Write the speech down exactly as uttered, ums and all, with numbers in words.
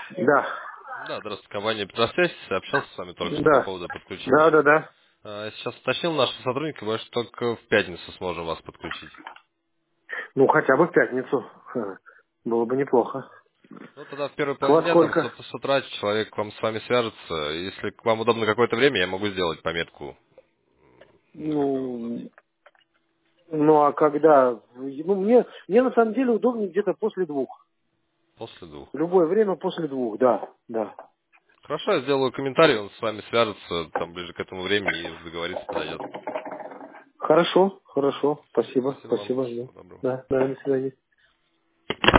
Да, Да, здравствуйте, компания Петросвязь. Общался с вами только что по да, поводу да, подключения. да, да. А, Сейчас уточнил наших сотрудников, мы что только в пятницу сможем вас подключить. Ну, хотя бы в пятницу. Ха, было бы неплохо. Ну, тогда в первой Во половине дня, там, с, сколько? ут- с утра человек к вам с вами свяжется. Если к вам удобно какое-то время, я могу сделать пометку, на какое вам удобнее. Ну, ну а когда? Ну, мне, мне на самом деле удобнее где-то после двух. После двух. В любое время после двух, да, да. Хорошо, я сделаю комментарий, он с вами свяжется там ближе к этому времени и уже договориться подойдет. Хорошо, хорошо. Все, Спасибо, спасибо вам. спасибо. Да, Всего доброго. да, да, до свидания.